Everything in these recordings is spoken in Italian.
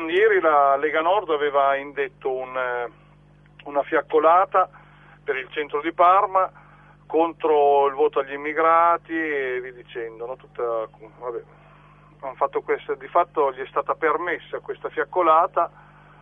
ieri la Lega Nord aveva indetto una fiaccolata per il centro di Parma contro il voto agli immigrati e via dicendo, no? Hanno fatto questo, di fatto gli è stata permessa questa fiaccolata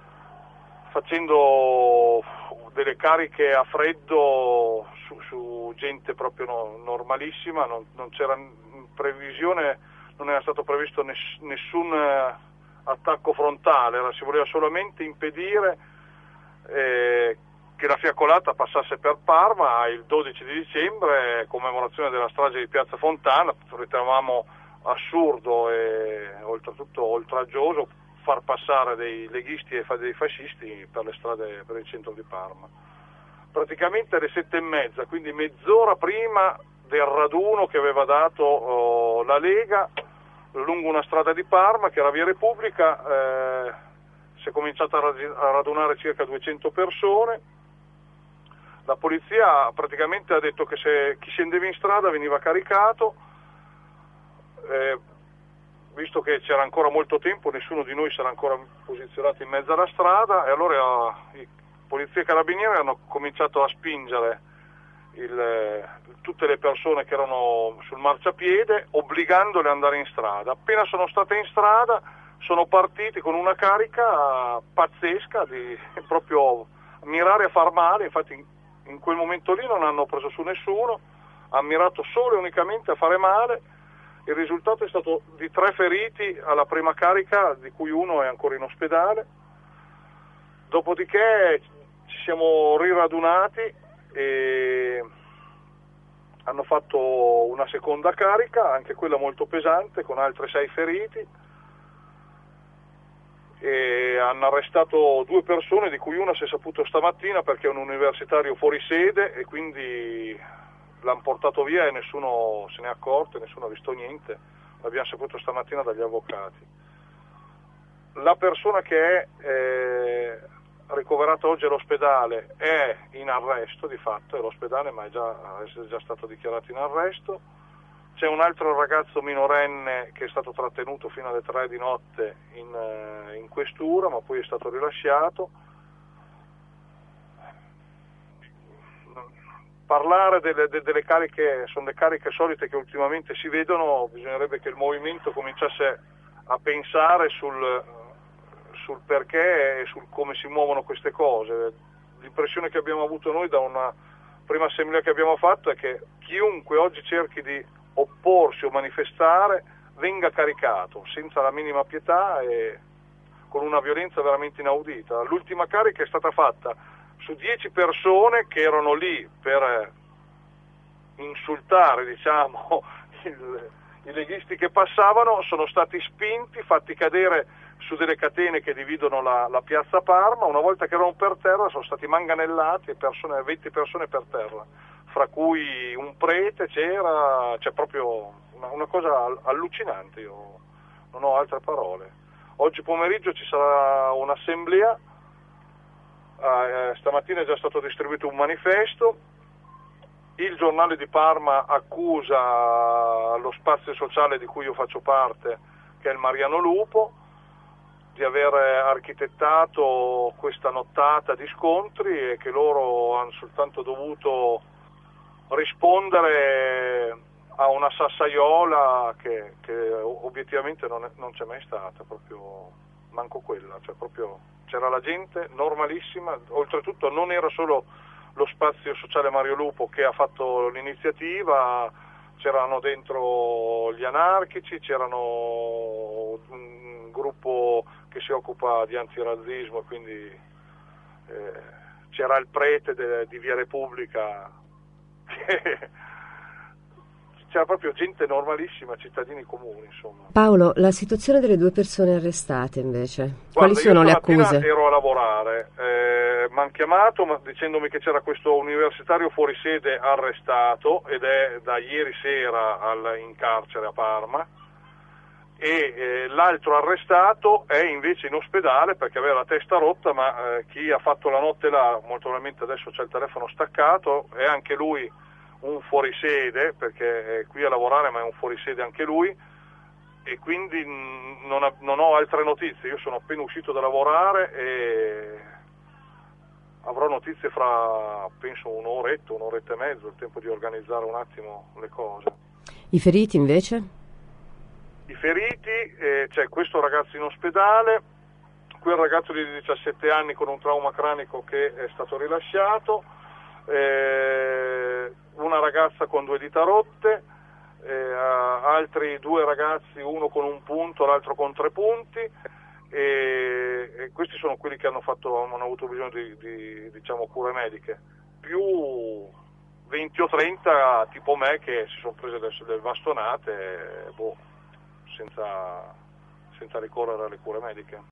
facendo delle cariche a freddo su gente proprio normalissima, non c'era in previsione, non era stato previsto nessun attacco frontale, si voleva solamente impedire che la fiaccolata passasse per Parma il 12 di dicembre, commemorazione della strage di Piazza Fontana. Ritenevamo assurdo e oltretutto oltraggioso far passare dei leghisti e dei fascisti per le strade, per il centro di Parma. Praticamente alle 7:30, quindi mezz'ora prima del raduno che aveva dato la Lega lungo una strada di Parma, che era via Repubblica, si è cominciato a radunare circa 200 persone. La polizia praticamente ha detto che se chi scendeva in strada veniva caricato, visto che c'era ancora molto tempo, nessuno di noi si era ancora posizionato in mezzo alla strada, e allora i polizia e carabinieri hanno cominciato a spingere tutte le persone che erano sul marciapiede, obbligandole ad andare in strada. Appena sono state in strada sono partiti con una carica pazzesca di proprio mirare a far male. Infatti in quel momento lì non hanno preso su nessuno, hanno mirato solo e unicamente a fare male. Il risultato è stato di 3 feriti alla prima carica, di cui uno è ancora in ospedale. Dopodiché ci siamo riradunati e hanno fatto una seconda carica, anche quella molto pesante, con altri 6 feriti, e hanno arrestato 2 persone, di cui una si è saputo stamattina perché è un universitario fuori sede, e quindi l'hanno portato via e nessuno se ne è accorto, nessuno ha visto niente. L'abbiamo saputo stamattina dagli avvocati. La persona che è ricoverata oggi all'ospedale è in arresto, di fatto è all'ospedale, ma è già stato dichiarato in arresto. C'è un altro ragazzo minorenne che è stato trattenuto fino alle 3 di notte in questura, ma poi è stato rilasciato. Parlare delle cariche, sono le cariche solite che ultimamente si vedono. Bisognerebbe che il movimento cominciasse a pensare sul perché e sul come si muovono queste cose. L'impressione che abbiamo avuto noi da una prima assemblea che abbiamo fatto è che chiunque oggi cerchi di opporsi o manifestare venga caricato senza la minima pietà e con una violenza veramente inaudita. L'ultima carica è stata fatta su 10 persone che erano lì per insultare, diciamo, i leghisti che passavano. Sono stati spinti, fatti cadere su delle catene che dividono la piazza Parma. Una volta che erano per terra sono stati manganellati, 20 persone per terra, fra cui un prete c'è proprio una cosa allucinante. Io non ho altre parole. Oggi pomeriggio ci sarà un'assemblea, stamattina è già stato distribuito un manifesto. Il giornale di Parma accusa lo spazio sociale di cui io faccio parte, che è il Mariano Lupo, di aver architettato questa nottata di scontri e che loro hanno soltanto dovuto rispondere a una sassaiola che obiettivamente non c'è mai stata, proprio manco quella, cioè proprio c'era la gente normalissima. Oltretutto non era solo lo spazio sociale Mario Lupo che ha fatto l'iniziativa, c'erano dentro gli anarchici, c'erano un gruppo che si occupa di antirazzismo, quindi c'era il prete di Via Repubblica, c'era proprio gente normalissima, cittadini comuni, insomma. Paolo, la situazione delle 2 persone arrestate invece, Guarda, quali sono le accuse? Io stamattina ero a lavorare, mi hanno chiamato dicendomi che c'era questo universitario fuori sede arrestato ed è da ieri sera in carcere a Parma, e l'altro arrestato è invece in ospedale perché aveva la testa rotta, ma chi ha fatto la notte là, molto probabilmente adesso c'è il telefono staccato, è anche lui un fuorisede, perché è qui a lavorare ma è un fuorisede anche lui, e quindi non ho altre notizie. Io sono appena uscito da lavorare e avrò notizie fra, penso, un'oretta e mezzo, il tempo di organizzare un attimo le cose. I feriti invece? I feriti, c'è questo ragazzo in ospedale, quel ragazzo di 17 anni con un trauma cranico che è stato rilasciato, una ragazza con 2 dita rotte, altri 2 ragazzi, uno con 1 punto, l'altro con 3 punti, e questi sono quelli che hanno avuto bisogno di diciamo, cure mediche, più 20 o 30 tipo me che si sono prese delle bastonate, senza ricorrere alle cure mediche.